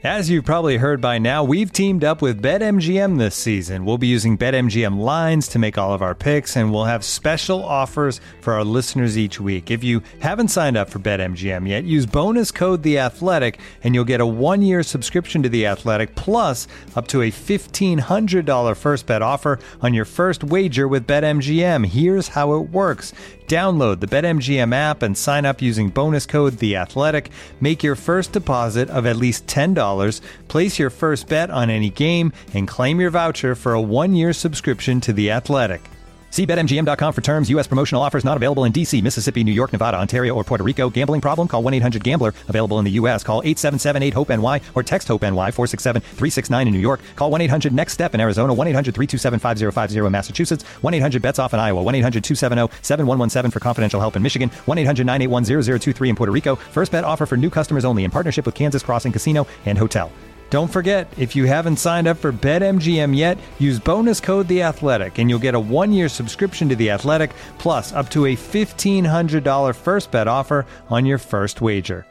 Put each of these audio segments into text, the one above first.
As you've probably heard by now, we've teamed up with BetMGM this season. We'll be using BetMGM lines to make all of our picks, and we'll have special offers for our listeners each week. If you haven't signed up for BetMGM yet, use bonus code The Athletic, and you'll get a 1-year subscription to The Athletic, plus up to a $1,500 first bet offer on your first wager with BetMGM. Here's how it works. Download the BetMGM app and sign up using bonus code The Athletic. Make your first deposit of at least $10. Place your first bet on any game and claim your voucher for a 1-year subscription to The Athletic. See BetMGM.com for terms. U.S. promotional offers not available in D.C., Mississippi, New York, Nevada, Ontario, or Puerto Rico. Gambling problem? Call 1-800-GAMBLER. Available in the U.S. Call 877-8-HOPE-NY or text HOPE-NY 467-369 in New York. Call 1-800-NEXT-STEP in Arizona. 1-800-327-5050 in Massachusetts. 1-800-BETS-OFF in Iowa. 1-800-270-7117 for confidential help in Michigan. 1-800-981-0023 in Puerto Rico. First bet offer for new customers only in partnership with Kansas Crossing Casino and Hotel. Don't forget, if you haven't signed up for BetMGM yet, use bonus code The Athletic, and you'll get a 1-year subscription to The Athletic, plus up to a $1,500 first bet offer on your first wager.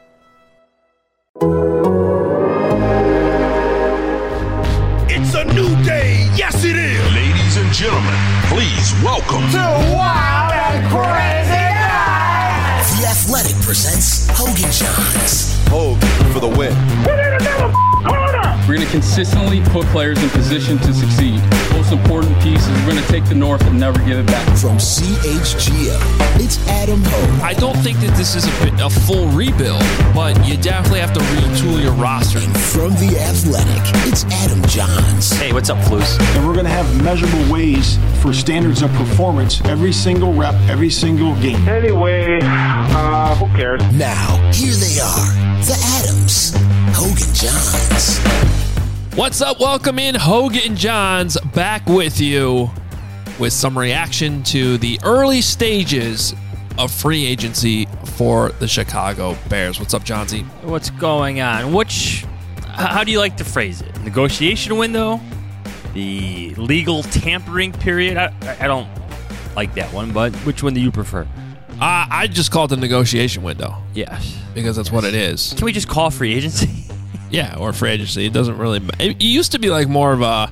It's a new day. Yes, it is. Ladies and gentlemen, please welcome to Wild and Crazy Night. The Athletic presents Hogan Johns. Hogan for the win. We're going to consistently put players in position to succeed. Most important piece is we're going to take the North and never give it back. From CHGO, it's Adam Hogue. I don't think that this is a full rebuild, but you definitely have to retool your roster. And from The Athletic, it's Adam Johns. Hey, what's up, Flus? And we're going to have measurable ways for standards of performance every single rep, every single game. Anyway, who cares? Now, here they are, the Adams, Hogan Johns. What's up? Welcome in. Hogan Johns back with you with some reaction to the early stages of free agency for the Chicago Bears. What's up, Johnsy? What's going on? How do you like to phrase it? Negotiation window? The legal tampering period? I don't like that one, but which one do you prefer? I just call it the negotiation window. Yes. Because that's what it is. Can we just call free agency? Yeah, or free agency. It doesn't really... It used to be like more of a...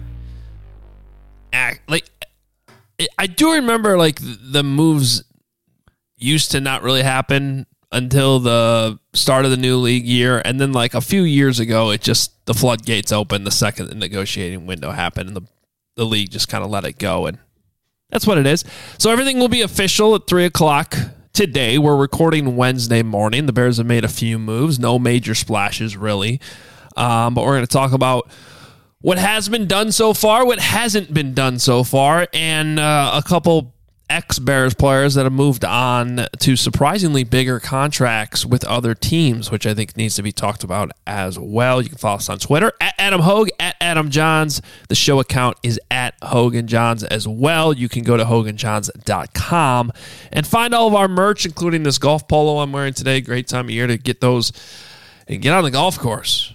I do remember like the moves used to not really happen until the start of the new league year. And then like a few years ago, the floodgates opened the second the negotiating window happened. And the league just kind of let it go. And that's what it is. So everything will be official at 3 o'clock today. We're recording Wednesday morning. The Bears have made a few moves. No major splashes, really. But we're going to talk about what has been done so far, what hasn't been done so far, and a couple ex-Bears players that have moved on to surprisingly bigger contracts with other teams, which I think needs to be talked about as well. You can follow us on Twitter, at Adam Hogue, at Adam Johns. The show account is at Hogan Johns as well. You can go to HoganJohns.com and find all of our merch, including this golf polo I'm wearing today. Great time of year to get those and get on the golf course.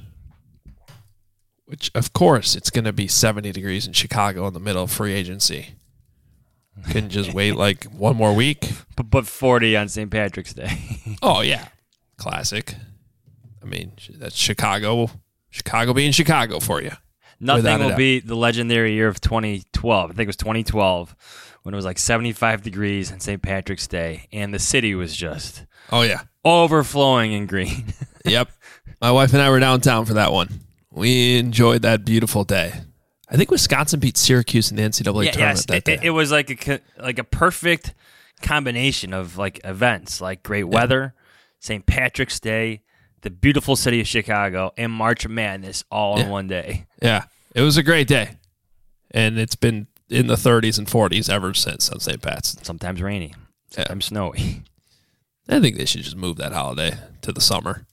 Which, of course, it's going to be 70 degrees in Chicago in the middle of free agency. Couldn't just wait like one more week. But 40 on St. Patrick's Day. Oh, yeah. Classic. I mean, that's Chicago. Chicago being Chicago for you. Nothing will beat the legendary year of 2012. I think it was 2012 when it was like 75 degrees on St. Patrick's Day. And the city was just overflowing in green. Yep. My wife and I were downtown for that one. We enjoyed that beautiful day. I think Wisconsin beat Syracuse in the NCAA tournament that day. It was like a perfect combination of like events, like great weather, St. Patrick's Day, the beautiful city of Chicago, and March Madness all in one day. Yeah, it was a great day, and it's been in the 30s and 40s ever since on St. Pat's. Sometimes rainy, sometimes snowy. I think they should just move that holiday to the summer.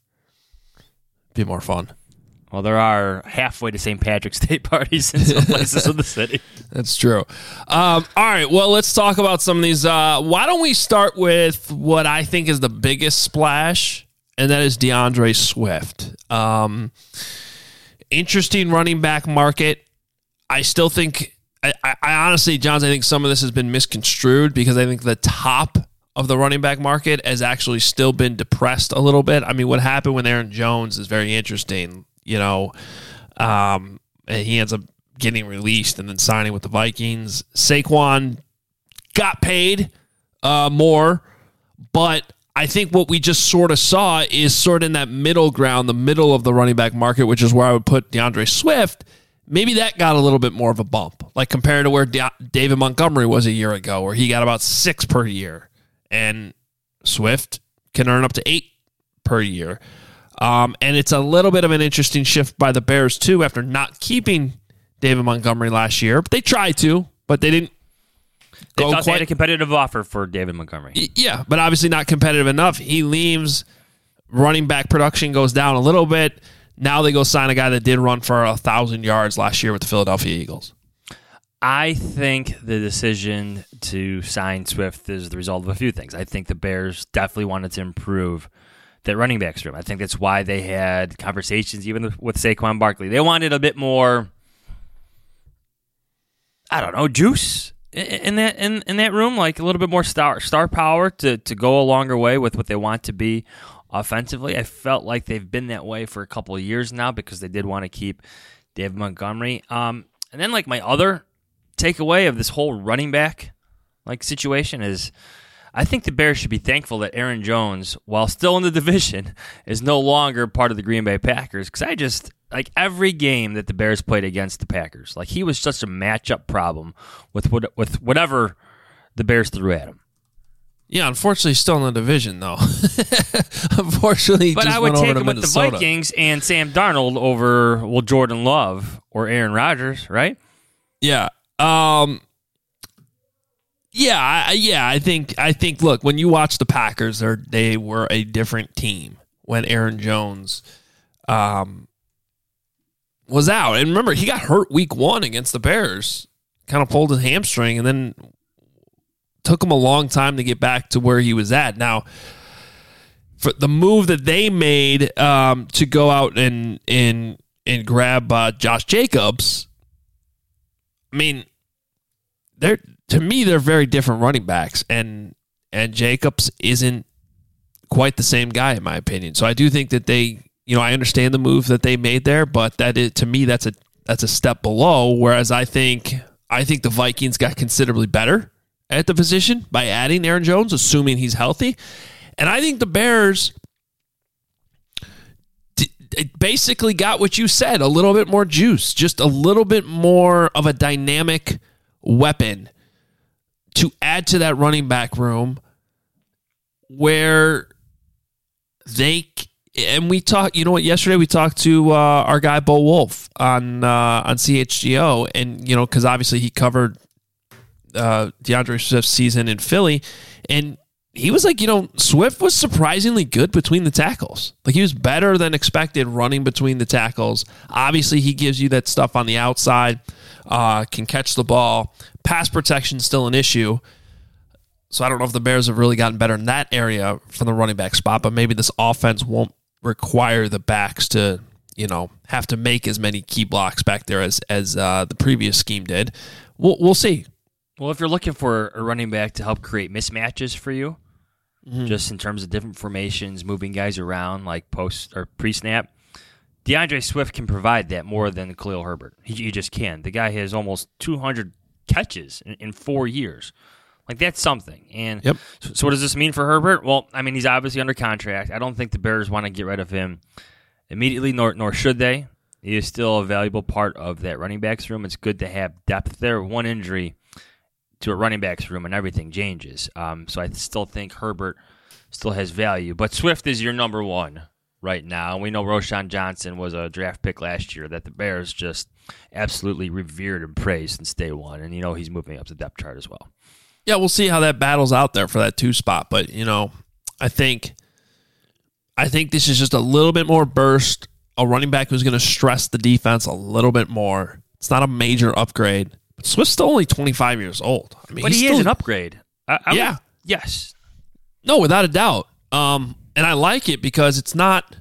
Be more fun. Well, there are halfway to St. Patrick's Day parties in some places of the city. That's true. All right, well, let's talk about some of these. Why don't we start with what I think is the biggest splash, and that is DeAndre Swift. Interesting running back market. I still think, I honestly, Johns, I think some of this has been misconstrued because I think the top of the running back market has actually still been depressed a little bit. I mean, what happened with Aaron Jones is very interesting. and he ends up getting released and then signing with the Vikings. Saquon got paid more, but I think what we just sort of saw is sort of in that middle ground, the middle of the running back market, which is where I would put DeAndre Swift. Maybe that got a little bit more of a bump, like compared to where David Montgomery was a year ago, where he got about 6 per year, and Swift can earn up to 8 per year. And it's a little bit of an interesting shift by the Bears, too, after not keeping David Montgomery last year. They tried to, but they didn't They thought they had a competitive offer for David Montgomery. Yeah, but obviously not competitive enough. He leaves. Running back production goes down a little bit. Now they go sign a guy that did run for 1,000 yards last year with the Philadelphia Eagles. I think the decision to sign Swift is the result of a few things. I think the Bears definitely wanted to improve that running backs room. I think that's why they had conversations even with Saquon Barkley. They wanted a bit more, I don't know, juice in that room, like a little bit more star power to go a longer way with what they want to be offensively. I felt like they've been that way for a couple of years now because they did want to keep David Montgomery. And then like my other takeaway of this whole running back like situation is I think the Bears should be thankful that Aaron Jones, while still in the division, is no longer part of the Green Bay Packers. Because I just, like every game that the Bears played against the Packers, like he was just a matchup problem with whatever the Bears threw at him. Yeah, unfortunately, he's still in the division, though. Unfortunately, but just I would went take over him to with Minnesota. the Vikings and Sam Darnold over, well, Jordan Love or Aaron Rodgers, right? Yeah. I think. Look, when you watch the Packers, they were a different team when Aaron Jones was out. And remember, he got hurt week 1 against the Bears, kind of pulled his hamstring, and then took him a long time to get back to where he was at. Now, for the move that they made to go out and grab Josh Jacobs, I mean, they're very different running backs, and Jacobs isn't quite the same guy in my opinion. So I do think that I understand the move that they made there, but to me that's a step below. Whereas I think the Vikings got considerably better at the position by adding Aaron Jones, assuming he's healthy, and I think the Bears basically got what you said, a little bit more juice, just a little bit more of a dynamic weapon to add to that running back room where we talked, yesterday we talked to our guy Bo Wolf on CHGO, and, because obviously he covered DeAndre Swift's season in Philly, and he was like, Swift was surprisingly good between the tackles. Like, he was better than expected running between the tackles. Obviously, he gives you that stuff on the outside, can catch the ball. Pass protection is still an issue. So I don't know if the Bears have really gotten better in that area from the running back spot, but maybe this offense won't require the backs to, have to make as many key blocks back there as the previous scheme did. We'll see. Well, if you're looking for a running back to help create mismatches for you, just in terms of different formations, moving guys around like post or pre-snap, DeAndre Swift can provide that more than Khalil Herbert. He just can. The guy has almost 200 catches in 4 years. Like, that's something. And yep. So what does this mean for Herbert? Well, I mean, he's obviously under contract. I don't think the Bears want to get rid of him immediately, nor should they. He is still a valuable part of that running backs room. It's good to have depth there. One injury to a running backs room and everything changes. So I still think Herbert still has value. But Swift is your number one right now. And we know Roschon Johnson was a draft pick last year that the Bears just absolutely revered and praised since day one. And he's moving up the depth chart as well. Yeah, we'll see how that battles out there for that 2 spot. But, I think this is just a little bit more burst. A running back who's going to stress the defense a little bit more. It's not a major upgrade. But Swift's still only 25 years old. I mean, but he is an upgrade. Yeah. Yes. No, without a doubt. And I like it because it's not.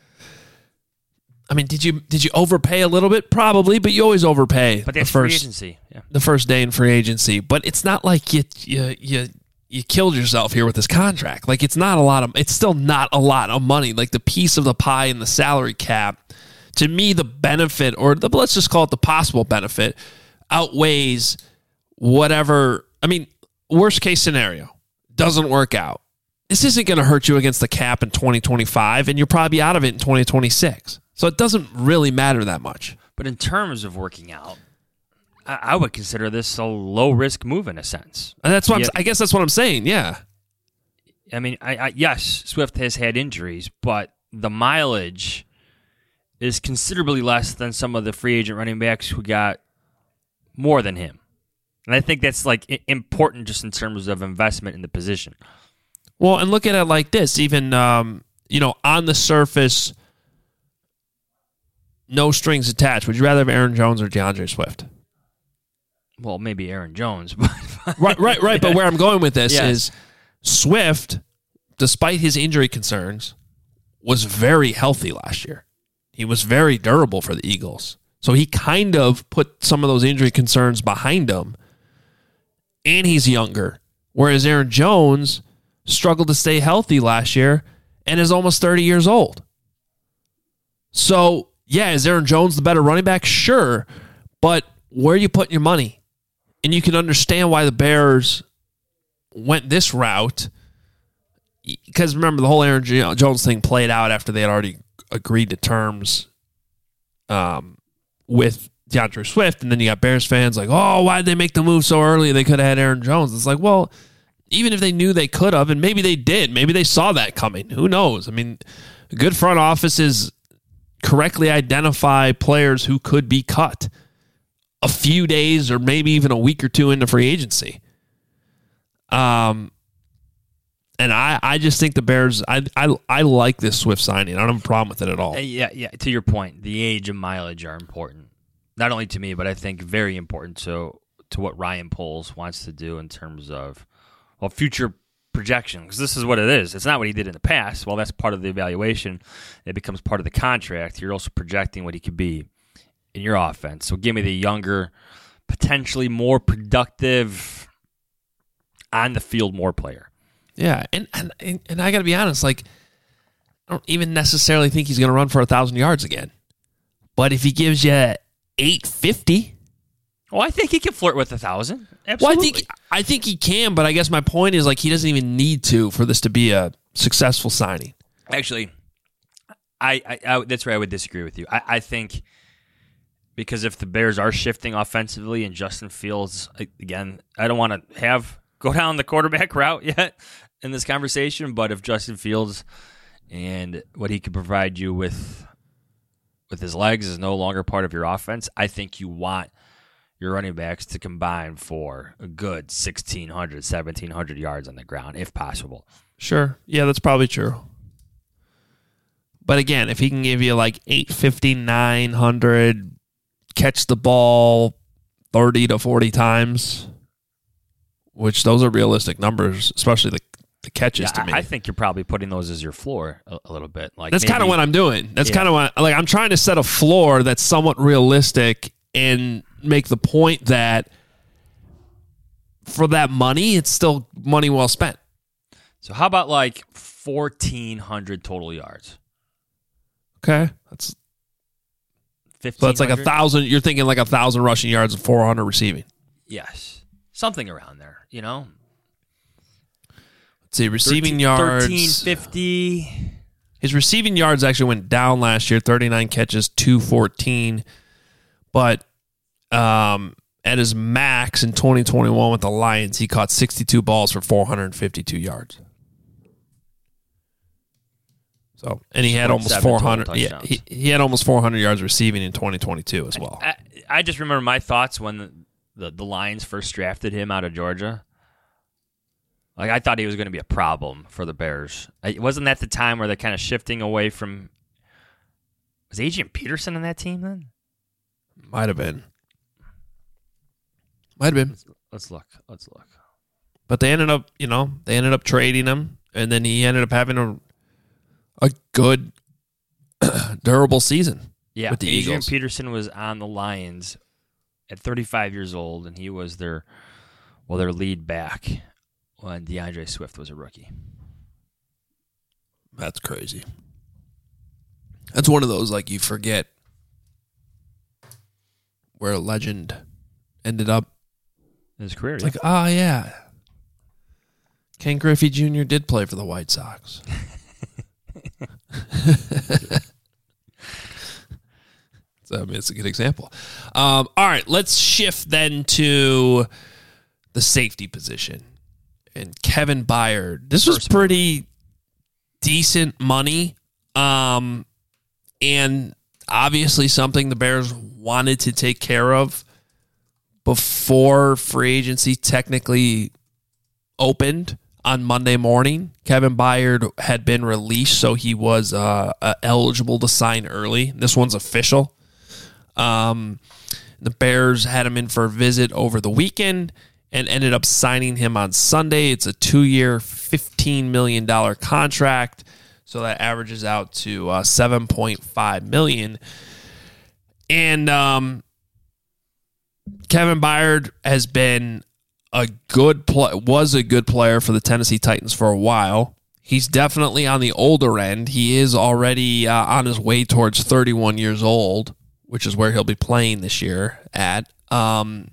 I mean, did you overpay a little bit? Probably, but you always overpay. But that's free agency. Yeah. The first day in free agency. But it's not like you killed yourself here with this contract. Like, it's still not a lot of money. Like, the piece of the pie in the salary cap to me, the benefit, or let's just call it the possible benefit, outweighs whatever. I mean, worst case scenario, doesn't work out. This isn't going to hurt you against the cap in 2025, and you're probably out of it in 2026. So it doesn't really matter that much. But in terms of working out, I would consider this a low-risk move in a sense. And that's what I guess that's what I'm saying, yeah. I mean, yes, Swift has had injuries, but the mileage is considerably less than some of the free agent running backs who got more than him. And I think that's important just in terms of investment in the position. Well, and look at it like this. Even, on the surface, no strings attached. Would you rather have Aaron Jones or DeAndre Swift? Well, maybe Aaron Jones. But right. But where I'm going with this is Swift, despite his injury concerns, was very healthy last year. He was very durable for the Eagles. So he kind of put some of those injury concerns behind him, and he's younger. Whereas Aaron Jones struggled to stay healthy last year and is almost 30 years old. So, yeah, is Aaron Jones the better running back? Sure. But where are you putting your money? And you can understand why the Bears went this route. Because remember, the whole Aaron Jones thing played out after they had already agreed to terms with DeAndre Swift. And then you got Bears fans like, oh, why did they make the move so early? They could have had Aaron Jones. It's like, well, even if they knew they could have, and maybe they did, maybe they saw that coming. Who knows? I mean, good front offices correctly identify players who could be cut a few days or maybe even a week or two into free agency. And I just think the Bears, I like this Swift signing. I don't have a problem with it at all. Yeah. To your point, the age and mileage are important. Not only to me, but I think very important to what Ryan Poles wants to do in terms of future projection. Because this is what it is. It's not what he did in the past. Well, that's part of the evaluation. It becomes part of the contract. You're also projecting what he could be in your offense. So give me the younger, potentially more productive, on the field more player. Yeah, and I got to be honest, I don't even necessarily think he's going to run for 1,000 yards again. But if he gives you 850, well, I think he can flirt with 1,000. Absolutely. Well, I think he can, but I guess my point is he doesn't even need to for this to be a successful signing. Actually, I that's where I would disagree with you. I think because if the Bears are shifting offensively and Justin Fields, again, I don't want to go down the quarterback route yet in this conversation, but if Justin Fields and what he could provide you with his legs is no longer part of your offense, I think you want your running backs to combine for a good 1,600, 1,700 yards on the ground, if possible. Sure. Yeah, that's probably true. But again, if he can give you 850, 900, catch the ball 30 to 40 times, which those are realistic numbers, especially the catches to me. I think you're probably putting those as your floor a little bit. That's kind of what I'm doing. That's kind of what I'm trying to set a floor that's somewhat realistic and make the point that for that money, it's still money well spent. So how about 1,400 total yards? Okay, that's 1,500. So that's 1,000. You're thinking 1,000 rushing yards and 400 receiving. Yes, something around there. Let's see, receiving yards 1,350. His receiving yards actually went down last year, 39 catches, 214. But at his max in 2021 with the Lions, he caught 62 balls for 452 yards. So, and he had almost 400. Yeah, he had almost 400 yards receiving in 2022 as well. I just remember my thoughts when the Lions first drafted him out of Georgia. I thought he was going to be a problem for the Bears. Wasn't that the time where they're kind of shifting away from? Was Adrian Peterson on that team then? Might have been. Let's look. But they ended up, trading him, and then he ended up having a good, durable season. Yeah, with the Adrian Eagles. Peterson was on the Lions at 35 years old, and he was their lead back when DeAndre Swift was a rookie. That's crazy. That's one of those you forget where a legend ended up in his career. It's like, oh, yeah. Ken Griffey Jr. did play for the White Sox. So, I mean, it's a good example. All right, let's shift then to the safety position. And Kevin Byard. This was pretty decent money. And obviously something the Bears wanted to take care of before free agency technically opened on Monday morning. Kevin Byard had been released, so he was eligible to sign early. This one's official. The Bears had him in for a visit over the weekend and ended up signing him on Sunday. It's a 2-year, $15 million contract, so that averages out to $7.5 million. And Kevin Byard has been was a good player for the Tennessee Titans for a while. He's definitely on the older end. He is already on his way towards 31 years old, which is where he'll be playing this year at. And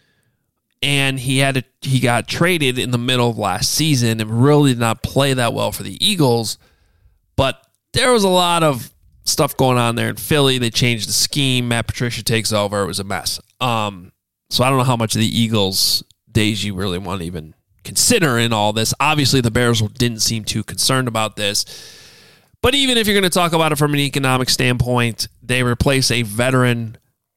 he got traded in the middle of last season and really did not play that well for the Eagles. But there was a lot of stuff going on there in Philly. They changed the scheme. Matt Patricia takes over. It was a mess. So I don't know how much of the Eagles' days you really want to even consider in all this. Obviously, the Bears didn't seem too concerned about this. But even if you're going to talk about it from an economic standpoint, they replace a veteran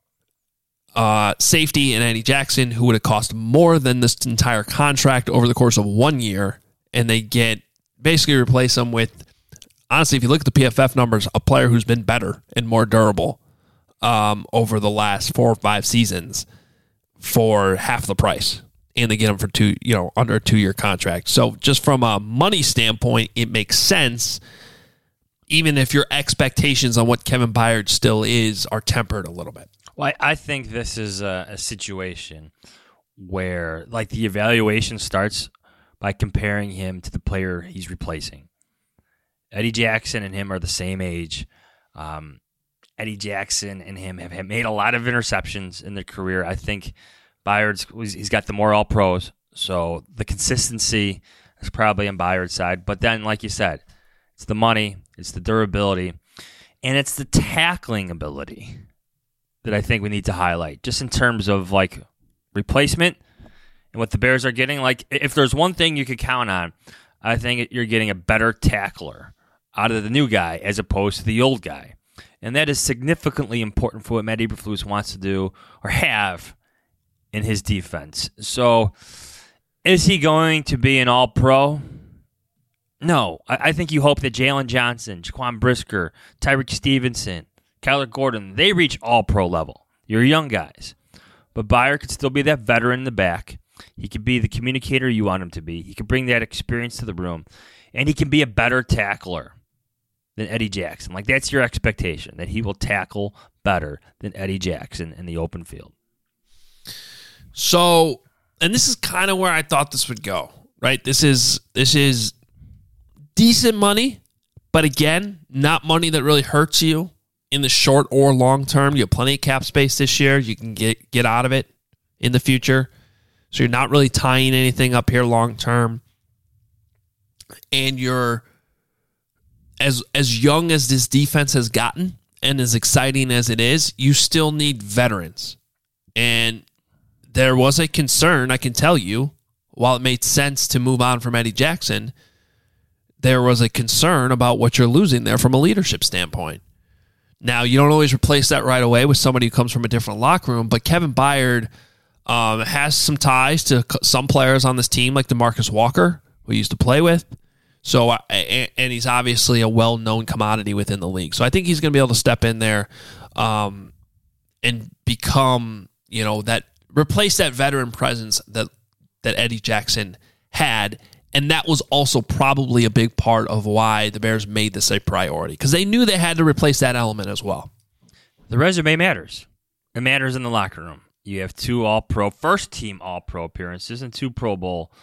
safety in Eddie Jackson, who would have cost more than this entire contract over the course of 1 year. And they basically replace him with, honestly, if you look at the PFF numbers, a player who's been better and more durable over the last 4 or 5 seasons for half the price. And they get him for under a 2-year contract. So just from a money standpoint, it makes sense, even if your expectations on what Kevin Byard still is are tempered a little bit. Well, I think this is a situation where, like, the evaluation starts by comparing him to the player he's replacing. Eddie Jackson and him are the same age. Eddie Jackson and him have made a lot of interceptions in their career. I think he's got the more All-Pros, so the consistency is probably on Byard's side. But then, like you said, it's the money, it's the durability, and it's the tackling ability that I think we need to highlight, just in terms of, like, replacement and what the Bears are getting. Like, if there's one thing you could count on, I think you're getting a better tackler out of the new guy as opposed to the old guy. And that is significantly important for what Matt Eberflus wants to do or have in his defense. So, is he going to be an all-pro? No. I think you hope that Jalen Johnson, Jaquan Brisker, Tyreek Stevenson, Kyler Gordon, they reach all-pro level. You're young guys. But Byard could still be that veteran in the back. He could be the communicator you want him to be. He could bring that experience to the room. And he can be a better tackler than Eddie Jackson. Like, that's your expectation, that he will tackle better than Eddie Jackson in the open field. So, and this is kind of where I thought this would go, right? This is decent money, but again, not money that really hurts you in the short or long term. You have plenty of cap space this year. You can get out of it in the future. So you're not really tying anything up here long term. And you're as young as this defense has gotten and as exciting as it is, you still need veterans. And there was a concern, I can tell you, while it made sense to move on from Eddie Jackson, there was a concern about what you're losing there from a leadership standpoint. Now, you don't always replace that right away with somebody who comes from a different locker room, but Kevin Byard has some ties to some players on this team, like DeMarcus Walker, who he used to play with. So, and he's obviously a well-known commodity within the league. So I think he's going to be able to step in there and become, replace that veteran presence that Eddie Jackson had. And that was also probably a big part of why the Bears made this a priority, because they knew they had to replace that element as well. The resume matters. It matters in the locker room. You have 2 All-Pro, first-team All-Pro appearances and 2 Pro Bowl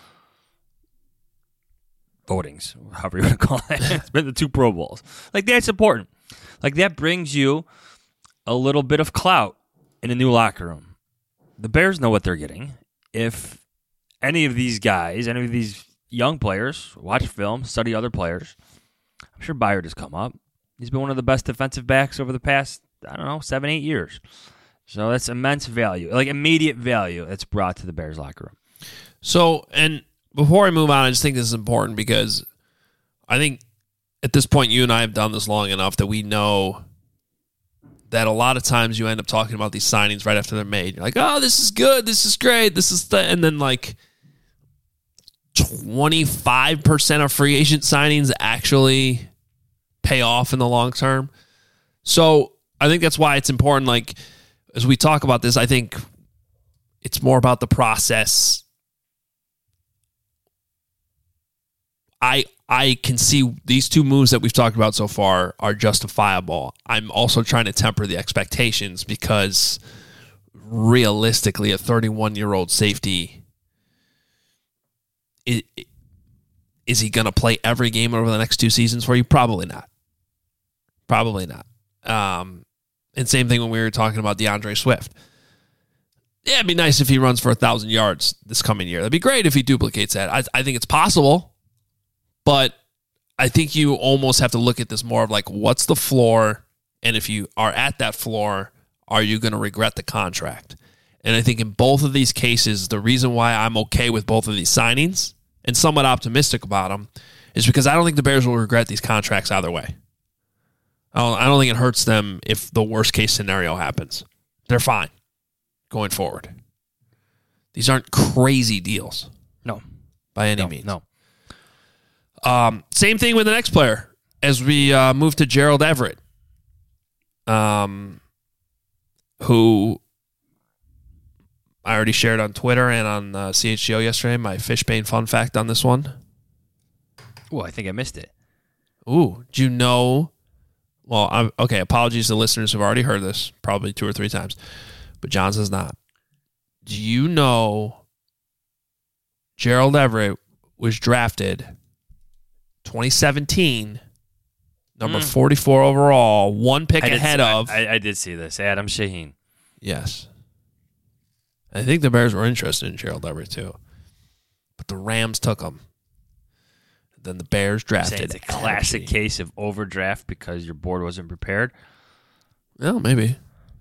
votings, however you want to call it. It's been the 2 Pro Bowls. Like, that's important. Like, that brings you a little bit of clout in a new locker room. The Bears know what they're getting. If any of these guys, any of these young players, watch film, study other players, I'm sure Byard has come up. He's been one of the best defensive backs over the past, 7-8 years. So that's immense value, like immediate value that's brought to the Bears locker room. So, and before I move on, I just think this is important because I think at this point you and I have done this long enough that we know that a lot of times you end up talking about these signings right after they're made. You're like, oh, this is good, this is great, this is and then like 25% of free agent signings actually pay off in the long term. So I think that's why it's important, like, as we talk about this, I think it's more about the process. I can see these two moves that we've talked about so far are justifiable. I'm also trying to temper the expectations because realistically, a 31-year-old safety, is he going to play every game over the next 2 seasons for you? Probably not. Probably not. And same thing when we were talking about DeAndre Swift. Yeah, it'd be nice if he runs for 1,000 yards this coming year. That'd be great if he duplicates that. I think it's possible, but I think you almost have to look at this more of like, what's the floor? And if you are at that floor, are you going to regret the contract? And I think in both of these cases, the reason why I'm okay with both of these signings and somewhat optimistic about them is because I don't think the Bears will regret these contracts either way. I don't think it hurts them if the worst case scenario happens. They're fine going forward. These aren't crazy deals. No. By any means. No. Same thing with the next player as we move to Gerald Everett, who I already shared on Twitter and on CHGO yesterday, my Fishbane fun fact on this one. Oh, I think I missed it. Ooh, do you know... Well, okay, apologies to listeners who've already heard this, probably 2 or 3 times, but John says not. Do you know Gerald Everett was drafted 2017, number 44 overall, 1 pick ahead of... I did see this, Adam Shaheen. Yes. I think the Bears were interested in Gerald Everett too, but the Rams took him. Then the Bears drafted. It's a classic case of overdraft because your board wasn't prepared. Well, maybe.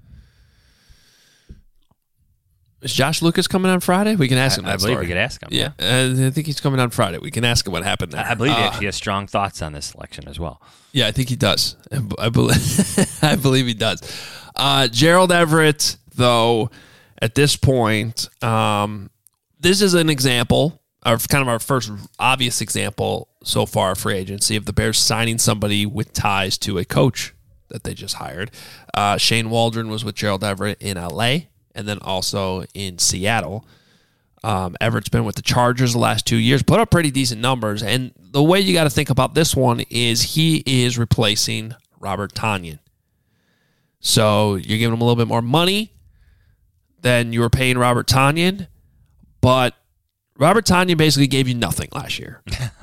Is Josh Lucas coming on Friday? We can ask him that I believe story. we could ask him. Yeah, I think he's coming on Friday. We can ask him what happened there. I believe he actually has strong thoughts on this selection as well. Yeah, I think he does. I believe he does. Gerald Everett, though, at this point, this is an example, kind of our first obvious example so far of free agency of the Bears signing somebody with ties to a coach that they just hired. Shane Waldron was with Gerald Everett in L.A., and then also in Seattle. Everett's been with the Chargers the last 2 years, put up pretty decent numbers. And the way you got to think about this one is he is replacing Robert Tonyan. So you're giving him a little bit more money than you were paying Robert Tonyan, but Robert Tonyan basically gave you nothing last year.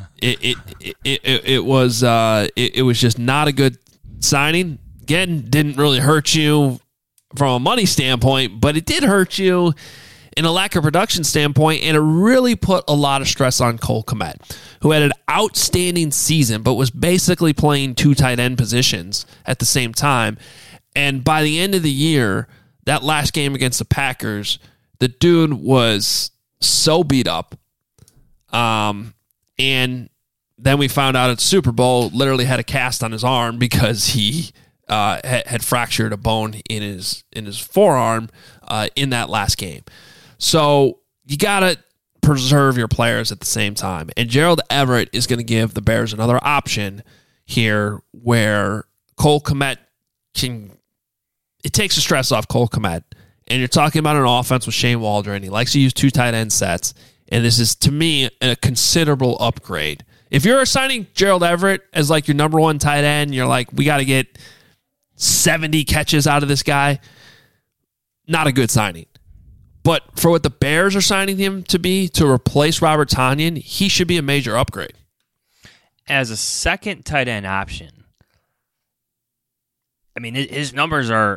It was just not a good signing. Again, didn't really hurt you from a money standpoint, but it did hurt you in a lack of production standpoint, and it really put a lot of stress on Cole Kmet, who had an outstanding season, but was basically playing 2 tight end positions at the same time. And by the end of the year, that last game against the Packers, the dude was so beat up. And then we found out at Super Bowl, literally had a cast on his arm because he had fractured a bone in his forearm in that last game. So you got to preserve your players at the same time. And Gerald Everett is going to give the Bears another option here where Cole Kmet it takes the stress off Cole Kmet. And you're talking about an offense with Shane Waldron. He likes to use 2 tight end sets. And this is, to me, a considerable upgrade. If you're assigning Gerald Everett as like your number 1 tight end, you're like, we got to get 70 catches out of this guy. Not a good signing. But for what the Bears are signing him to be, to replace Robert Tonyan, he should be a major upgrade. As a second tight end option, I mean, his numbers are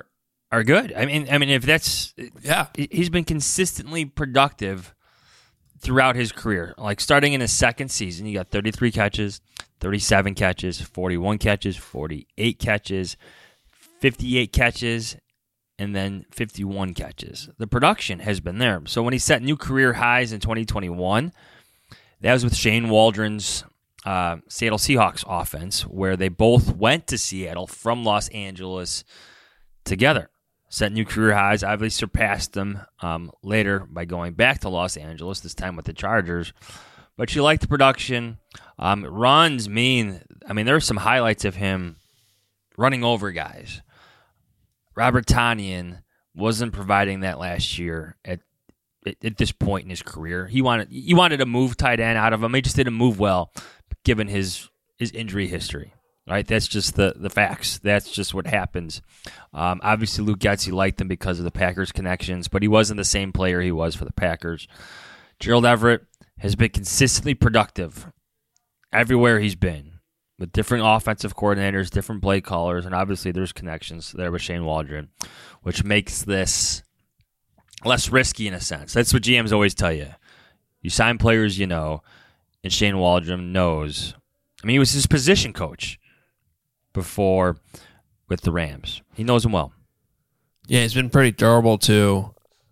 are good. I mean, if that's Yeah. he's been consistently productive throughout his career. Like starting in his second season, he got 33 catches, 37 catches, 41 catches, 48 catches, 58 catches, and then 51 catches. The production has been there. So when he set new career highs in 2021, that was with Shane Waldron's Seattle Seahawks offense, where they both went to Seattle from Los Angeles together. Set new career highs, obviously surpassed them later by going back to Los Angeles, this time with the Chargers. But you like the production. Runs mean. I mean, there are some highlights of him running over guys. Robert Tonyan wasn't providing that last year at this point in his career. He wanted to move tight end out of him. He just didn't move well, given his injury history. Right, that's just the facts. That's just what happens. Obviously, Luke Getsy liked him because of the Packers connections, but he wasn't the same player he was for the Packers. Gerald Everett has been consistently productive everywhere he's been, with different offensive coordinators, different play callers, and obviously there's connections there with Shane Waldron, which makes this less risky in a sense. That's what GMs always tell you. You sign players you know, and Shane Waldron knows. I mean, he was his position coach before with the Rams. He knows them well. Yeah, he's been pretty durable too.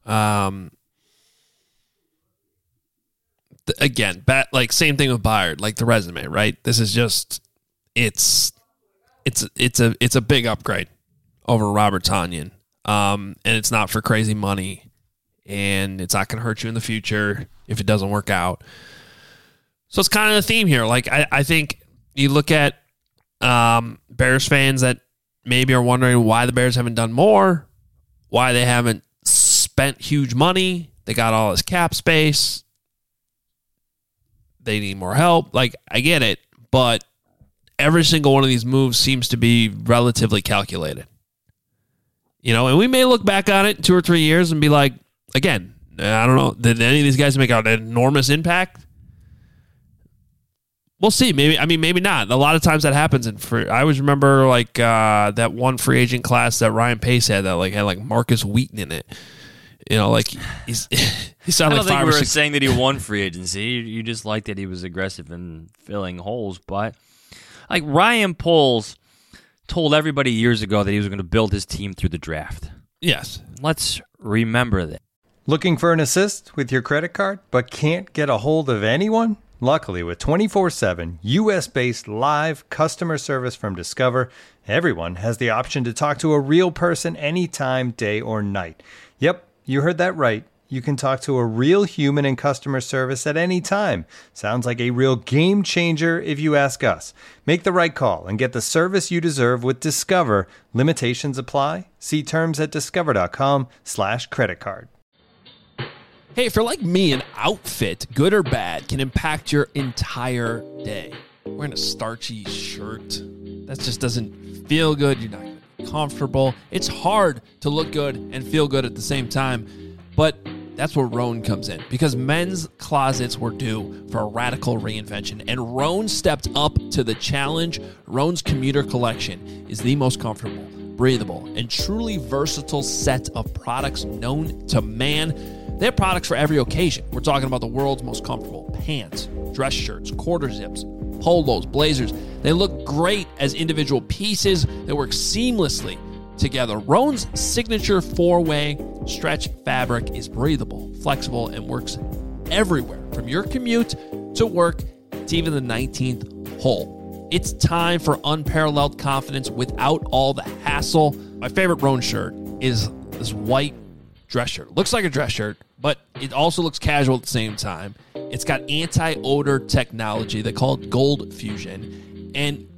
Again, like same thing with Byard, like the resume, right? This is just it's a big upgrade over Robert Tonyan. And it's not for crazy money, and it's not going to hurt you in the future if it doesn't work out. So it's kind of the theme here. Like I think you look at Bears fans that maybe are wondering why the Bears haven't done more, why they haven't spent huge money. They got all this cap space. They need more help. Like, I get it, but every single one of these moves seems to be relatively calculated. You know, and we may look back on it in 2 or 3 years and be like, again, I don't know, did any of these guys make an enormous impact? We'll see. Maybe not. A lot of times that happens. I always remember like that one free agent class that Ryan Pace had that had Marcus Wheaton in it. You know, like he sounded like 5 or 6. I don't think we were saying that he won free agency. You just liked that he was aggressive in filling holes. But like Ryan Poles told everybody years ago that he was going to build his team through the draft. Yes. Let's remember that. Looking for an assist with your credit card, but can't get a hold of anyone? Luckily, with 24/7 U.S.-based live customer service from Discover, everyone has the option to talk to a real person anytime, day or night. Yep, you heard that right. You can talk to a real human in customer service at any time. Sounds like a real game changer if you ask us. Make the right call and get the service you deserve with Discover. Limitations apply. See terms at discover.com/creditcard. Hey, if you're like me, an outfit, good or bad, can impact your entire day. Wearing a starchy shirt, that just doesn't feel good. You're not going to be comfortable. It's hard to look good and feel good at the same time. But that's where Rhone comes in, because men's closets were due for a radical reinvention, and Rhone stepped up to the challenge. Rhone's commuter collection is the most comfortable, breathable, and truly versatile set of products known to man. They have products for every occasion. We're talking about the world's most comfortable pants, dress shirts, quarter zips, polos, blazers. They look great as individual pieces that work seamlessly together. Rhone's signature 4-way stretch fabric is breathable, flexible, and works everywhere, from your commute to work to even the 19th hole. It's time for unparalleled confidence without all the hassle. My favorite Rhone shirt is this white dress shirt. Looks like a dress shirt, but it also looks casual at the same time. It's got anti-odor technology. They call it Gold Fusion, and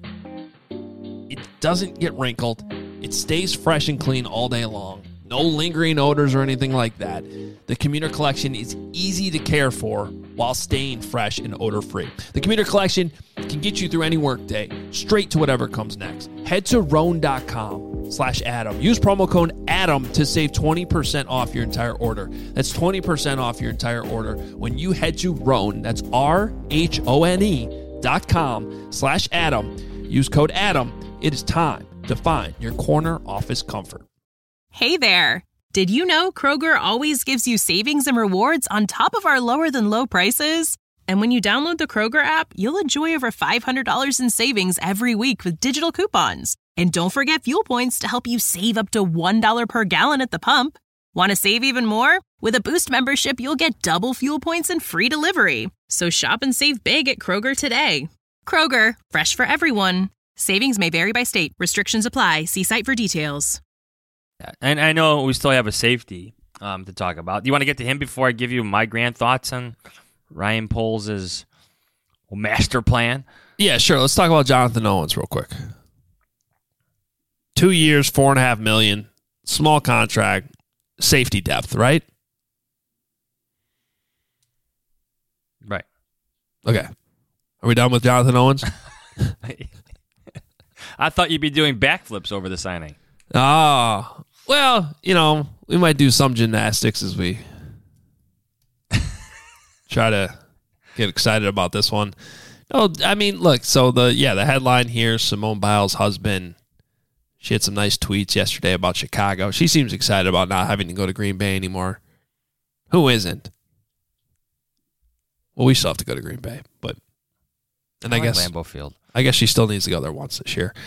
it doesn't get wrinkled. It stays fresh and clean all day long. No lingering odors or anything like that. The Commuter Collection is easy to care for while staying fresh and odor-free. The Commuter Collection can get you through any workday, straight to whatever comes next. Head to Rhone.com/Adam. Use promo code ADAM to save 20% off your entire order. That's 20% off your entire order when you head to Rhone. That's RHONE.com/Adam. Use code ADAM. It is time to find your corner office comfort. Hey there! Did you know Kroger always gives you savings and rewards on top of our lower-than-low prices? And when you download the Kroger app, you'll enjoy over $500 in savings every week with digital coupons. And don't forget fuel points to help you save up to $1 per gallon at the pump. Want to save even more? With a Boost membership, you'll get double fuel points and free delivery. So shop and save big at Kroger today. Kroger, fresh for everyone. Savings may vary by state. Restrictions apply. See site for details. And I know we still have a safety to talk about. Do you want to get to him before I give you my grand thoughts on Ryan Poles' master plan? Yeah, sure. Let's talk about Jonathan Owens real quick. 2 years, $4.5 million, small contract, safety depth, right? Right. Okay. Are we done with Jonathan Owens? I thought you'd be doing backflips over the signing. Oh, well, we might do some gymnastics as we try to get excited about this one. No, I mean, look, so the headline here, Simone Biles' husband, she had some nice tweets yesterday about Chicago. She seems excited about not having to go to Green Bay anymore. Who isn't? Well, we still have to go to Green Bay, but I guess Lambeau Field. I guess she still needs to go there once this year.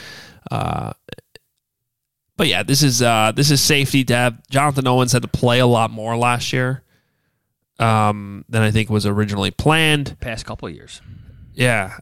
But yeah, this is safety depth. Jonathan Owens had to play a lot more last year than I think was originally planned. Past couple of years. Yeah.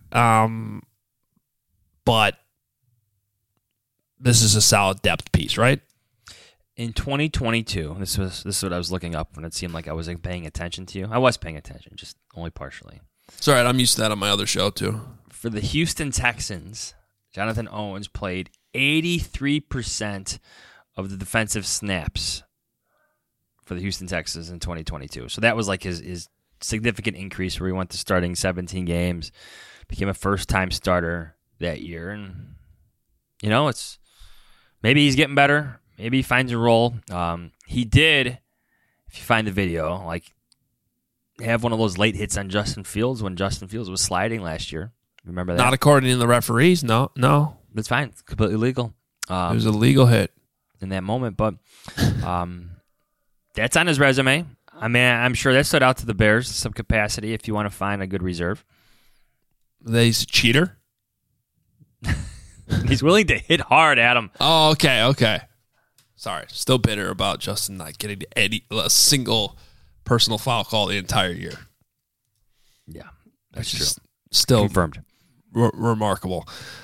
But this is a solid depth piece, right? In 2022, this is what I was looking up when it seemed like I wasn't paying attention to you. I was paying attention, just only partially. It's all right. I'm used to that on my other show, too. For the Houston Texans, Jonathan Owens played 83% of the defensive snaps for the Houston Texans in 2022. So that was like his significant increase where he went to starting 17 games, became a first-time starter that year. And, it's maybe he's getting better. Maybe he finds a role. He did, if you find the video, have one of those late hits on Justin Fields when Justin Fields was sliding last year. Remember that? Not according to the referees. No. That's fine. It's completely legal. It was a legal hit in that moment, but that's on his resume. I mean, I'm sure that stood out to the Bears in some capacity if you want to find a good reserve. He's a cheater? He's willing to hit hard, Adam. Oh, okay. Sorry. Still bitter about Justin not getting a single personal foul call the entire year. Yeah, that's true. Still confirmed. Remarkable.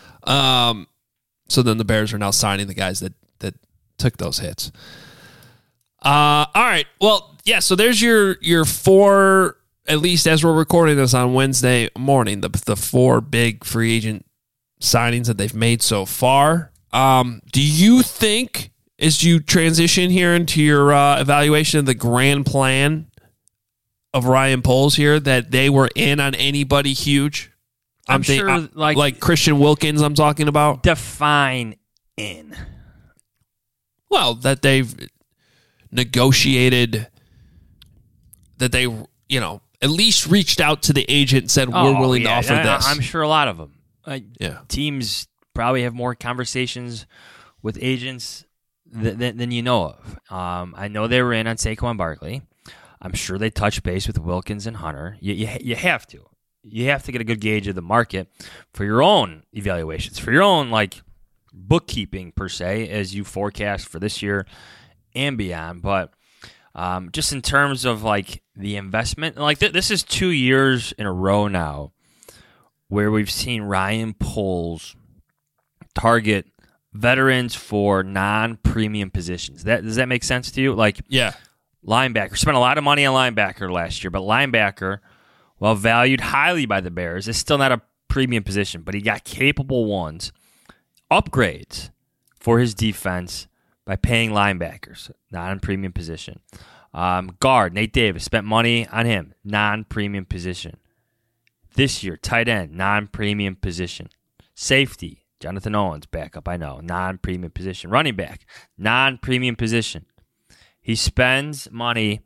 So then the Bears are now signing the guys that took those hits. All right. Well, yeah, so there's your four, at least as we're recording this on Wednesday morning, the four big free agent signings that they've made so far. Do you think, as you transition here into your evaluation of the grand plan of Ryan Poles here, that they were in on anybody huge? I'm sure, like Christian Wilkins I'm talking about. Define in. Well, that they've negotiated, that they, at least reached out to the agent and said, we're willing to offer this. I'm sure a lot of them. Teams probably have more conversations with agents than you know of. I know they were in on Saquon Barkley. I'm sure they touched base with Wilkins and Hunter. You have to. You have to get a good gauge of the market for your own evaluations, for your own bookkeeping per se, as you forecast for this year and beyond. But just in terms of the investment, this is 2 years in a row now where we've seen Ryan Poles target veterans for non-premium positions. Does that make sense to you? Yeah. Linebacker. Spent a lot of money on linebacker last year, but linebacker, while valued highly by the Bears, is still not a premium position, but he got capable ones, upgrades for his defense by paying linebackers, non-premium position. Guard, Nate Davis, spent money on him, non-premium position. This year, tight end, non-premium position. Safety, Jonathan Owens, backup, I know, non-premium position. Running back, non-premium position. He spends money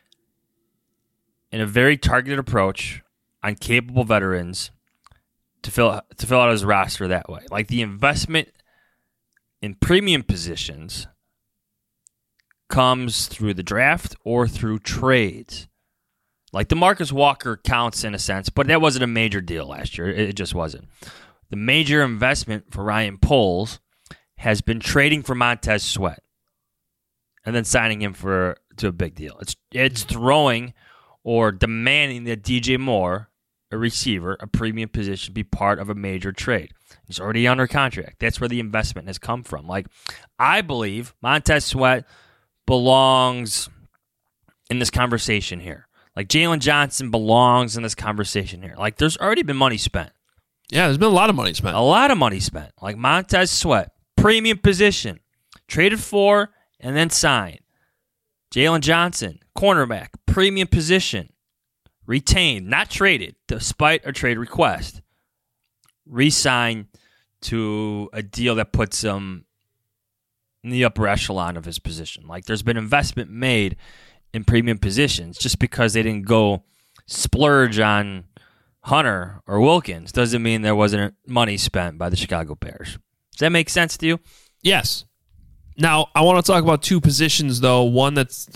in a very targeted approach on capable veterans to fill out his roster that way. The investment in premium positions comes through the draft or through trades. Like DeMarcus Walker counts in a sense, but that wasn't a major deal last year. It just wasn't. The major investment for Ryan Poles has been trading for Montez Sweat and then signing him to a big deal. It's throwing or demanding that DJ Moore, a receiver, a premium position, be part of a major trade. He's already under contract. That's where the investment has come from. Like, I believe Montez Sweat belongs in this conversation here. Like, Jalen Johnson belongs in this conversation here. Like, there's already been money spent. Yeah, there's been a lot of money spent. A lot of money spent. Like Montez Sweat, premium position, traded for and then signed. Jalen Johnson, cornerback, premium position, retained, not traded, despite a trade request. Re-signed to a deal that puts him in the upper echelon of his position. Like, there's been investment made in premium positions. Just because they didn't go splurge on Hunter or Wilkins doesn't mean there wasn't money spent by the Chicago Bears. Does that make sense to you? Yes. Now, I want to talk about two positions, though. One that's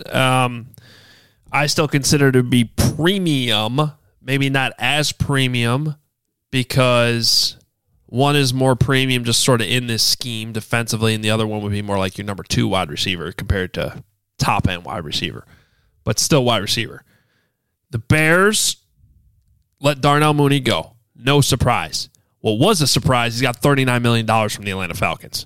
I still consider to be premium, maybe not as premium, because one is more premium just sort of in this scheme defensively, and the other one would be more like your number 2 wide receiver compared to top-end wide receiver, but still wide receiver. The Bears let Darnell Mooney go. No surprise. What was a surprise, he's got $39 million from the Atlanta Falcons.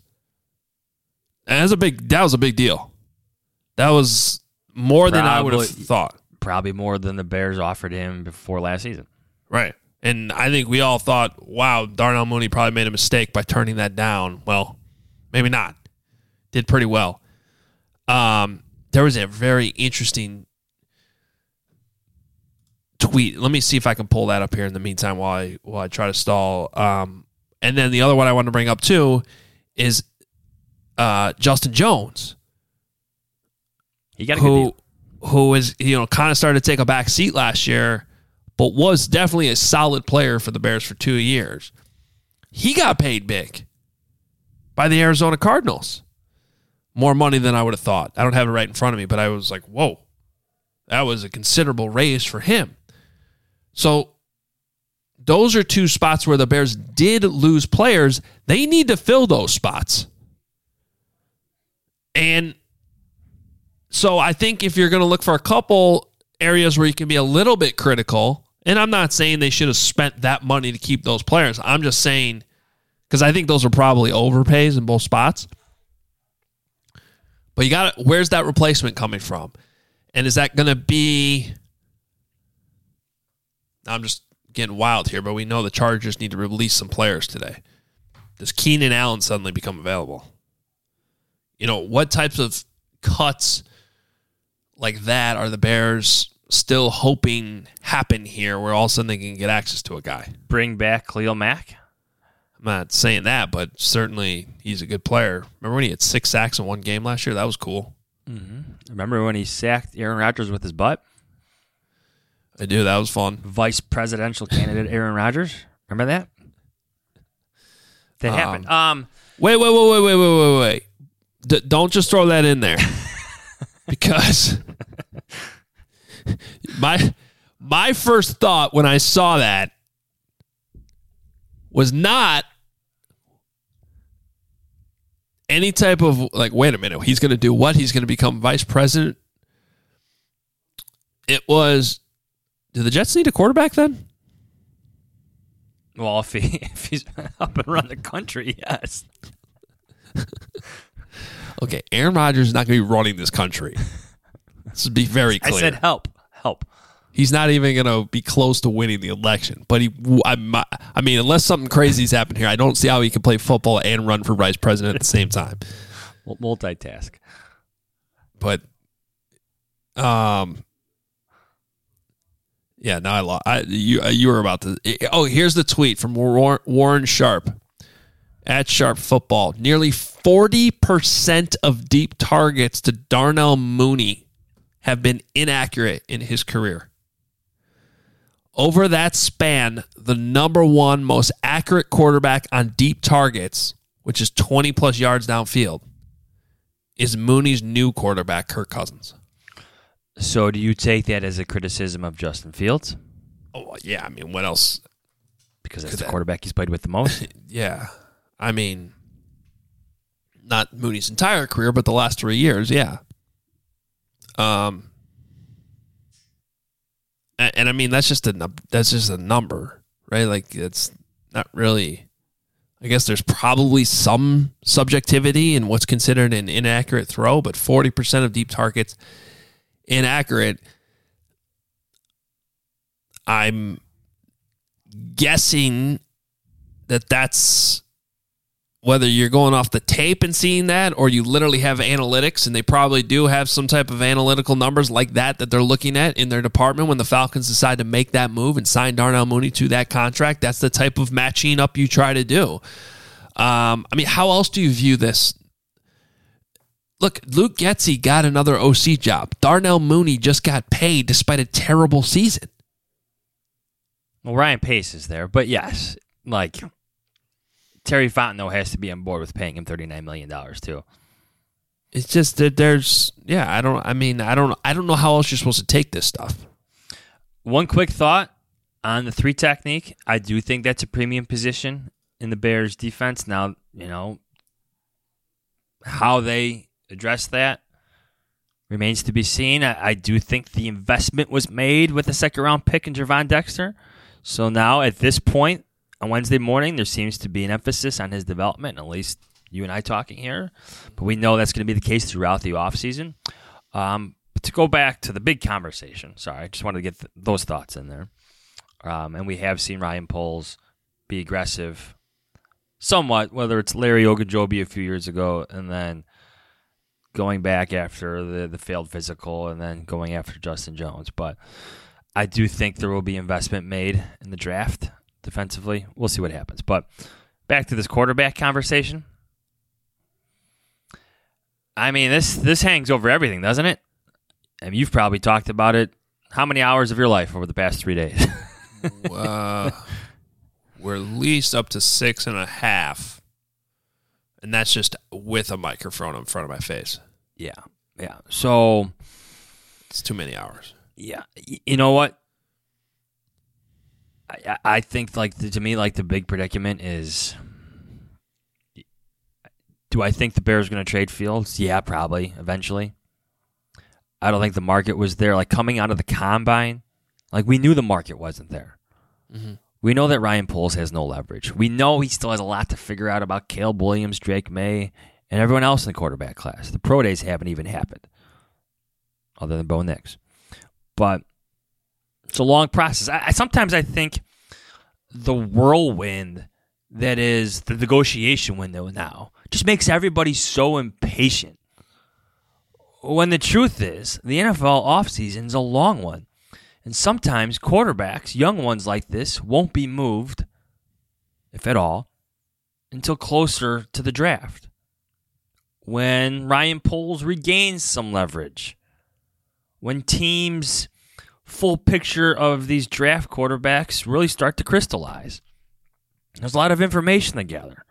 And that was a big deal. That was more than I would have thought. Probably more than the Bears offered him before last season. Right. And I think we all thought, wow, Darnell Mooney probably made a mistake by turning that down. Well, maybe not. Did pretty well. There was a very interesting tweet. Let me see if I can pull that up here in the meantime while I try to stall. And then the other one I want to bring up too is Justin Jones. He got a good deal. Who is, kind of started to take a back seat last year, but was definitely a solid player for the Bears for 2 years. He got paid big by the Arizona Cardinals. More money than I would have thought. I don't have it right in front of me, but I was like, whoa, that was a considerable raise for him. So those are two spots where the Bears did lose players. They need to fill those spots. And so I think if you're going to look for a couple areas where you can be a little bit critical, and I'm not saying they should have spent that money to keep those players. I'm just saying, because I think those are probably overpays in both spots. But where's that replacement coming from? And is that going to be, I'm just getting wild here, but we know the Chargers need to release some players today. Does Keenan Allen suddenly become available? What types of cuts like that are the Bears still hoping happen here where all of a sudden they can get access to a guy? Bring back Khalil Mack? I'm not saying that, but certainly he's a good player. Remember when he had 6 sacks in one game last year? That was cool. Mm-hmm. Remember when he sacked Aaron Rodgers with his butt? I do. That was fun. Vice presidential candidate Aaron Rodgers. Remember that? That happened. Wait. Don't just throw that in there. Because my first thought when I saw that was not any type of wait a minute, he's going to do what? He's going to become vice president? It was, do the Jets need a quarterback then? Well, if he's up and run the country, yes. Okay, Aaron Rodgers is not going to be running this country. Let's be very clear. I said help. He's not even going to be close to winning the election. But I mean, unless something crazy's happened here, I don't see how he can play football and run for vice president at the same time. Multitask. But, yeah, now I lost. You were about to. Oh, here's the tweet from Warren Sharp at Sharp Football. Nearly 40% of deep targets to Darnell Mooney have been inaccurate in his career. Over that span, the number one most accurate quarterback on deep targets, which is 20-plus yards downfield, is Mooney's new quarterback, Kirk Cousins. So do you take that as a criticism of Justin Fields? Oh, yeah. I mean, what else? Because that's the quarterback he's played with the most? Yeah. I mean, not Mooney's entire career, but the last 3 years, yeah. And I mean, that's just a number, right? Like, it's not really... I guess there's probably some subjectivity in what's considered an inaccurate throw, but 40% of deep targets inaccurate. I'm guessing that that's whether you're going off the tape and seeing that, or you literally have analytics, and they probably do have some type of analytical numbers like that they're looking at in their department when the Falcons decide to make that move and sign Darnell Mooney to that contract. That's the type of matching up you try to do. I mean, how else do you view this? Look, Luke Getsy got another OC job. Darnell Mooney just got paid despite a terrible season. Well, Ryan Pace is there, but yes, like... Terry Fontenot has to be on board with paying him $39 million too. It's just that I don't know how else you're supposed to take this stuff. One quick thought on the 3 technique. I do think that's a premium position in the Bears defense. Now, how they address that remains to be seen. I do think the investment was made with the second round pick in Gervon Dexter. So now at this point, on Wednesday morning, there seems to be an emphasis on his development, at least you and I talking here. But we know that's going to be the case throughout the offseason. But to go back to the big conversation, I just wanted to get those thoughts in there. And we have seen Ryan Poles be aggressive somewhat, whether it's Larry Ogunjobi a few years ago and then going back after the failed physical and then going after Justin Jones. But I do think there will be investment made in the draft. Defensively, we'll see what happens. But back to this quarterback conversation. I mean, this hangs over everything, doesn't it? I mean, you've probably talked about it. How many hours of your life over the past 3 days? We're at least up to 6.5, and that's just with a microphone in front of my face. Yeah. So it's too many hours. Yeah. You know what? I think, to me, the big predicament is, do I think the Bears are going to trade Fields? Yeah, probably, eventually. I don't think the market was there. Coming out of the combine, we knew the market wasn't there. Mm-hmm. We know that Ryan Poles has no leverage. We know he still has a lot to figure out about Caleb Williams, Drake May, and everyone else in the quarterback class. The pro days haven't even happened, other than Bo Nix. But it's a long process. Sometimes I think the whirlwind that is the negotiation window now just makes everybody so impatient. When the truth is, the NFL offseason is a long one. And sometimes quarterbacks, young ones like this, won't be moved, if at all, until closer to the draft. When Ryan Poles regains some leverage. When teams' full picture of these draft quarterbacks really start to crystallize. There's a lot of information to gather.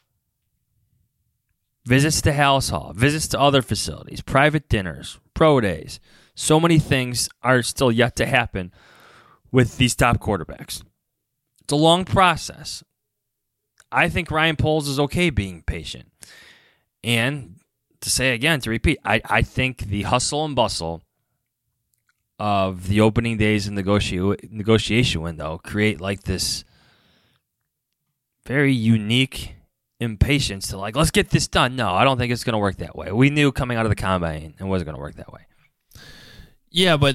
Visits to Hallis Hall, visits to other facilities, private dinners, pro days. So many things are still yet to happen with these top quarterbacks. It's a long process. I think Ryan Poles is okay being patient. And to repeat, I think the hustle and bustle of the opening days and negotiation window create this very unique impatience to let's get this done. No, I don't think it's going to work that way. We knew coming out of the combine it wasn't going to work that way. Yeah, but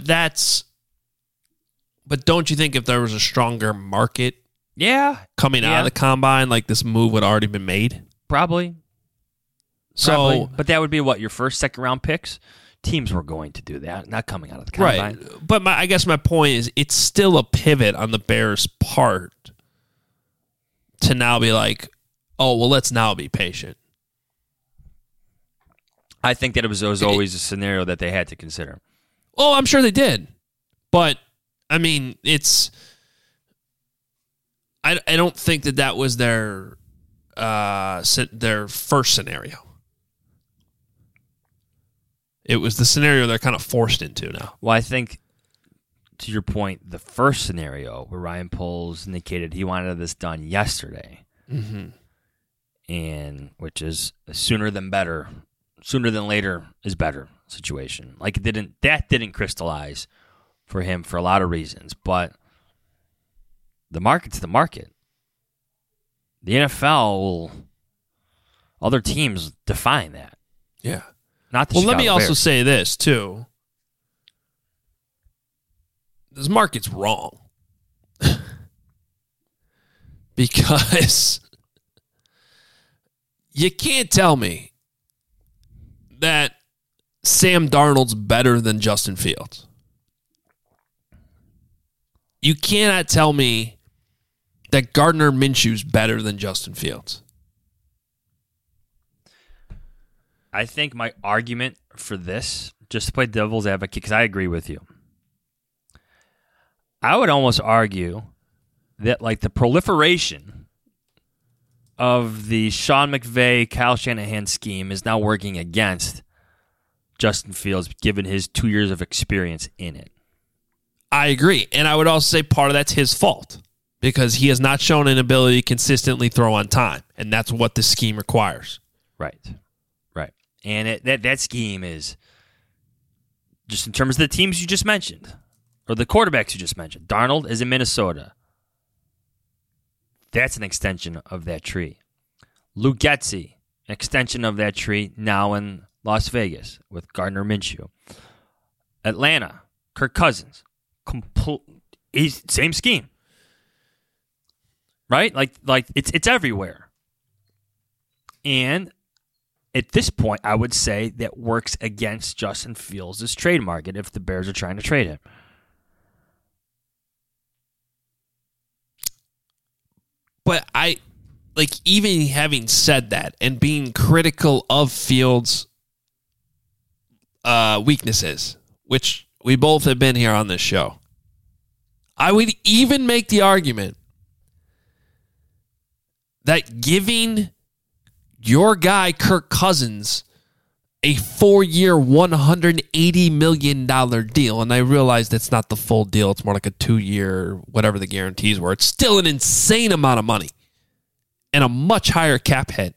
don't you think if there was a stronger market coming out of the combine, this move would have already been made? Probably. But that would be your first, second round picks? Teams were going to do that, not coming out of the combine. Right. But I guess my point is it's still a pivot on the Bears' part to now be let's now be patient. I think that it was always a scenario that they had to consider. Oh, I'm sure they did. But, I mean, I don't think that was their first scenario. It was the scenario they're kind of forced into now. Well, I think, to your point, the first scenario where Ryan Poles indicated he wanted this done yesterday, and which is a sooner than later is better situation. Like that didn't crystallize for him for a lot of reasons, but the market's the market. The NFL other teams define that. Yeah. Not the Well, Chicago let me also Bears. say this, too. This market's wrong. Because you can't tell me that Sam Darnold's better than Justin Fields. You cannot tell me that Gardner Minshew's better than Justin Fields. I think my argument for this, just to play devil's advocate, because I agree with you, I would almost argue that like the proliferation of the Sean McVay, Kyle Shanahan scheme is now working against Justin Fields, given his 2 years of experience in it. I agree. And I would also say part of that's his fault because he has not shown an ability to consistently throw on time. And that's what the scheme requires. Right. And that scheme is just in terms of the teams you just mentioned or the quarterbacks you just mentioned. Darnold is in Minnesota. That's an extension of that tree. Luke Getsy, an extension of that tree now in Las Vegas with Gardner Minshew. Atlanta, Kirk Cousins. Same scheme. Right? Like it's everywhere. And at this point, I would say that works against Justin Fields' trade market if the Bears are trying to trade him. But even having said that and being critical of Fields' weaknesses, which we both have been here on this show, I would even make the argument that giving your guy Kirk Cousins a 4-year, $180 million deal, and I realize that's not the full deal. It's more like a 2-year, whatever the guarantees were. It's still an insane amount of money and a much higher cap hit.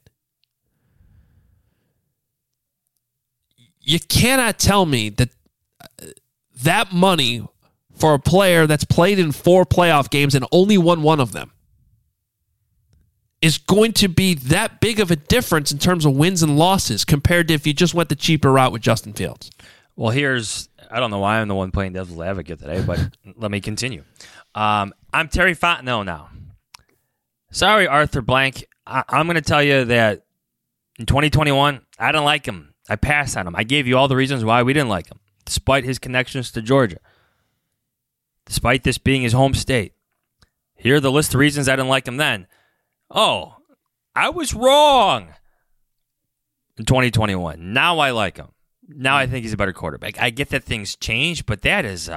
You cannot tell me that that money for a player that's played in 4 playoff games and only won one of them is going to be that big of a difference in terms of wins and losses compared to if you just went the cheaper route with Justin Fields. Well, I don't know why I'm the one playing devil's advocate today, but let me continue. I'm Terry Fontenot now. Sorry, Arthur Blank. I'm going to tell you that in 2021, I didn't like him. I passed on him. I gave you all the reasons why we didn't like him, despite his connections to Georgia, despite this being his home state. Here are the list of reasons I didn't like him then. Oh, I was wrong in 2021. Now I like him. Now I think he's a better quarterback. I get that things change, but that is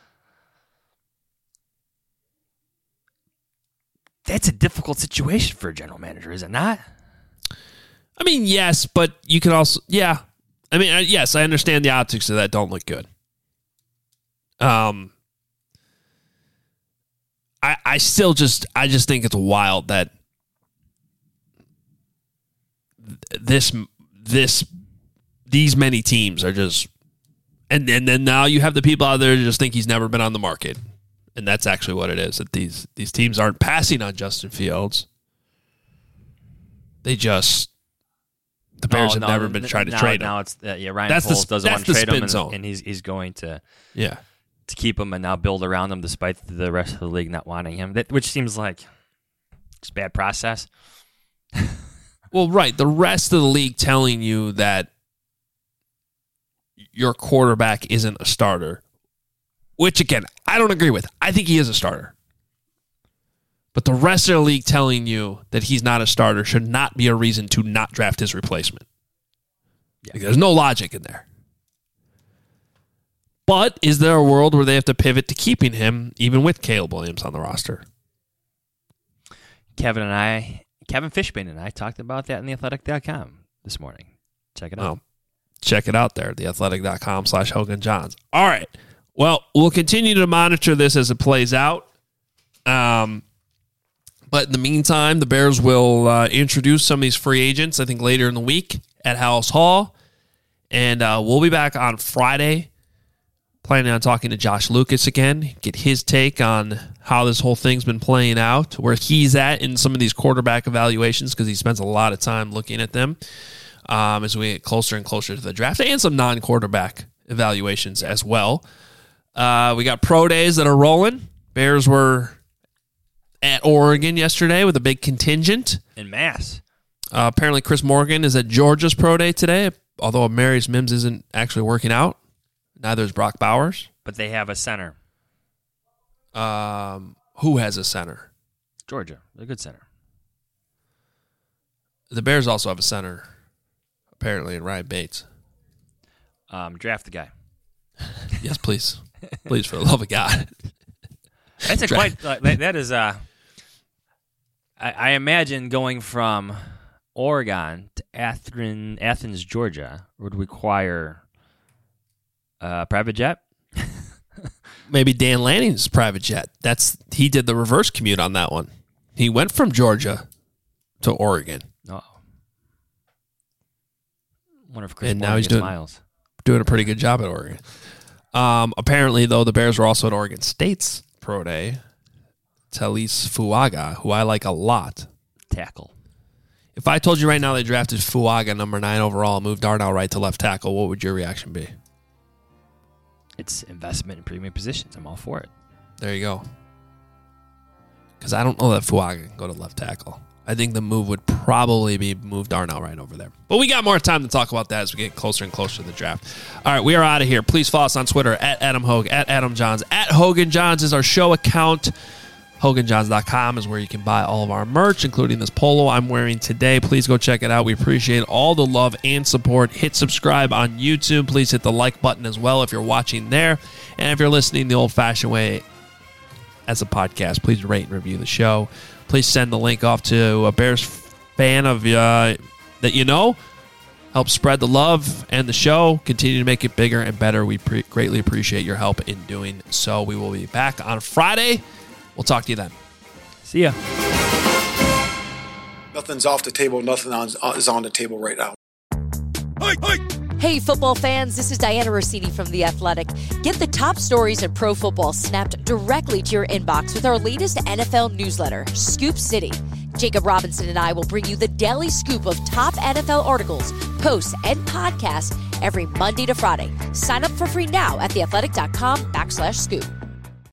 that's a difficult situation for a general manager, is it not? I mean, yes, but you can also, yeah. I mean, yes, I understand the optics of that don't look good. I just think it's wild that these many teams are just, and then now you have the people out there who just think he's never been on the market, and that's actually what it is. That these teams aren't passing on Justin Fields. The Bears have never been trying to trade him. Now it's Ryan Poles doesn't want to trade him, and he's going to to keep him and now build around him despite the rest of the league not wanting him. Which seems like it's a bad process. Well, right. The rest of the league telling you that your quarterback isn't a starter, which, again, I don't agree with. I think he is a starter. But the rest of the league telling you that he's not a starter should not be a reason to not draft his replacement. Yeah. Like, there's no logic in there. But is there a world where they have to pivot to keeping him, even with Caleb Williams on the roster? Kevin Fishbane and I talked about that in theathletic.com this morning. Check it out. check it out there, theathletic.com/HoganJohns. All right. Well, we'll continue to monitor this as it plays out. But in the meantime, the Bears will introduce some of these free agents, I think, later in the week at House Hall. And we'll be back on Friday, planning on talking to Josh Lucas again, get his take on how this whole thing's been playing out, where he's at in some of these quarterback evaluations, because he spends a lot of time looking at them as we get closer and closer to the draft, and some non-quarterback evaluations as well. We got pro days that are rolling. Bears were at Oregon yesterday with a big contingent. In mass. Apparently Chris Morgan is at Georgia's pro day today, although Marius Mims isn't actually working out. Neither is Brock Bowers. But they have a center. Who has a center? Georgia. They're a good center. The Bears also have a center, apparently, in Ryan Bates. Draft the guy. Yes, please. Please, for the love of God. That's that is I imagine going from Oregon to Athens, Georgia would require a private jet. Maybe Dan Lanning's private jet. He did the reverse commute on that one. He went from Georgia to Oregon. Oh. Wonder if Chris now he's doing a pretty good job at Oregon. Apparently, though, the Bears were also at Oregon State's pro day. Talis Fuaga, who I like a lot. Tackle. If I told you right now they drafted Fuaga number 9 overall and moved Darnell Wright to left tackle, what would your reaction be? It's investment in premium positions. I'm all for it. There you go. Because I don't know that Fuaga can go to left tackle. I think the move would probably be move Darnell right over there. But we got more time to talk about that as we get closer and closer to the draft. All right, we are out of here. Please follow us on Twitter at Adam Hogue, at Adam Johns, at Hogan Johns is our show account. HoganJohns.com is where you can buy all of our merch, including this polo I'm wearing today. Please go check it out. We appreciate all the love and support. Hit subscribe on YouTube. Please hit the like button as well if you're watching there. And if you're listening the old-fashioned way as a podcast, please rate and review the show. Please send the link off to a Bears fan that you know. Help spread the love and the show. Continue to make it bigger and better. We greatly appreciate your help in doing so. We will be back on Friday. We'll talk to you then. See ya. Nothing's off the table. Nothing is on the table right now. Hey, football fans, this is Diana Rossini from The Athletic. Get the top stories in pro football snapped directly to your inbox with our latest NFL newsletter, Scoop City. Jacob Robinson and I will bring you the daily scoop of top NFL articles, posts, and podcasts every Monday to Friday. Sign up for free now at theathletic.com/scoop.